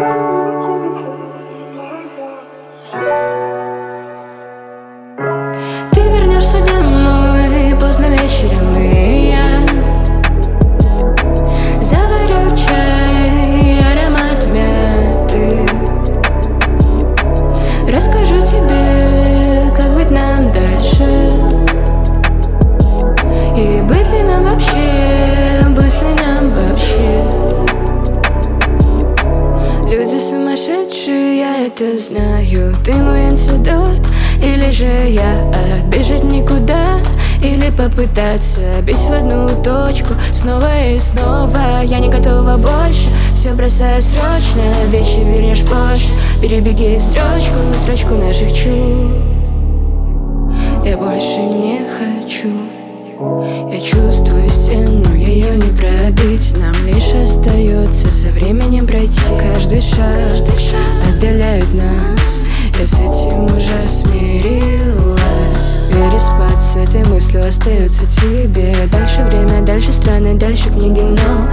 Ты вернешься домой поздно вечером, и я заварю чай, аромат мяты. Расскажу тебе, как быть нам дальше, и быть ли нам вообще, быть ли нам вообще. Люди сумасшедшие, я это знаю. Ты мой антидот, или же я отбежать никуда, или попытаться бить в одну точку снова и снова. Я не готова больше, все бросаю срочно, вещи вернешь позже. Перебеги строчку наших чувств. Я больше не хочу. Я чувствую стену, ее не пробить. Нам лишь остается со временем пройти. Каждый шаг отдаляет нас. Я с этим уже смирилась. Переспать с этой мыслью остается тебе. Дальше время, дальше страны, дальше книги, но